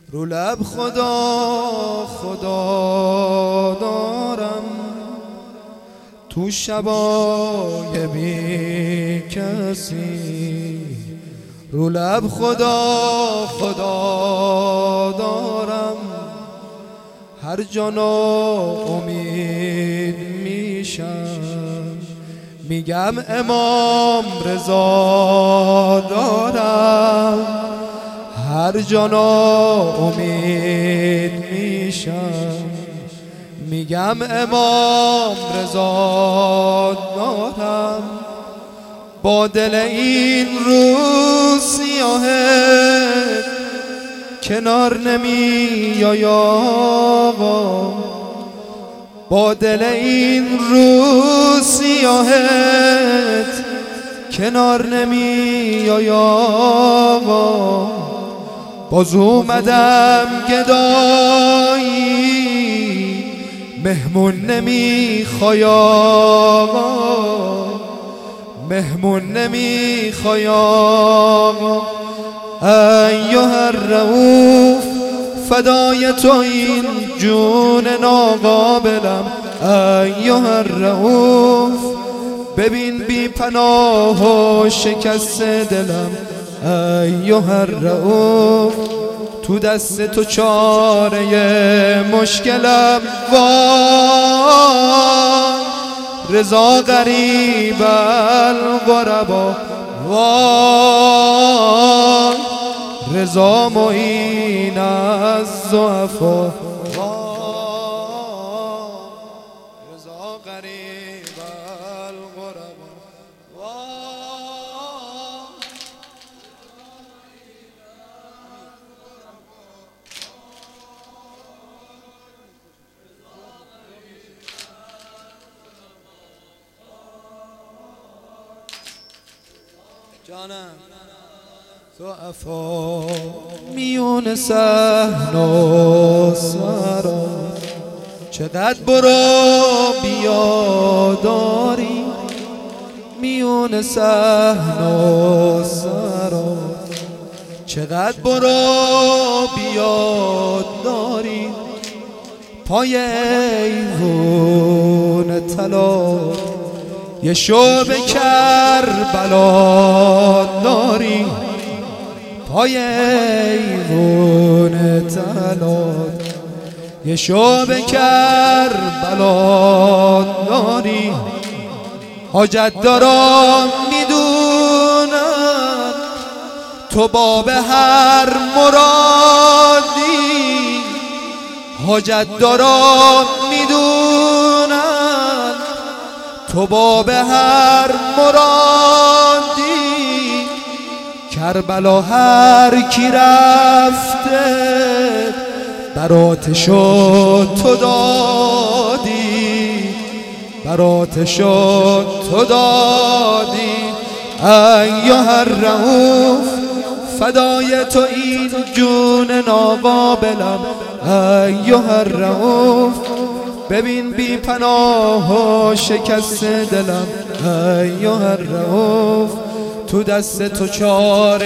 رو لب خدا دارم، تو شبای بی کسی. رو لب خدا دارم، هر جا امید میشم. میگم امام رضا دارم، هر جا امید میشم. میگم امام رضا دارم، با دل این روز سیاهت کنار نمیای آقا. با دل این روز سیاهت کنار نمیای آقا. باز اومدم گدایی، مهمون نمیخوای آقا، مهمون نمیخوای آقا. ایها الرؤوف فدای تو این جون ناقابلم. ایها الرؤوف ببین بی پناه و شکست دلم. ایها الرؤوف تو دست تو چاره مشکلم. وای رضا غریب الغربا، وای رضا معین از ضعفا. رضا غریب الغربا، جانم ضعفا میون صحن و سرا. چقدر برو بیا داری میون صحن و سرا. چقدر برو بیا داری پای ایوون طلا. یه شعب کربلا داری پای ایوون طلا. یه شعب کربلا داری. حاجت دارم میدونم تو باب هر مرادی. حاجت دارم میدونم تو باب هر مرادی. کربلا هر کی رفته براتشو تو دادی، براتشو تو دادی. ایها الرؤوف فدای تو این جون ناقابلم. ایها الرؤوف ببین بی پناه و شکست دلم. ایها الرؤوف تو دست تو چاره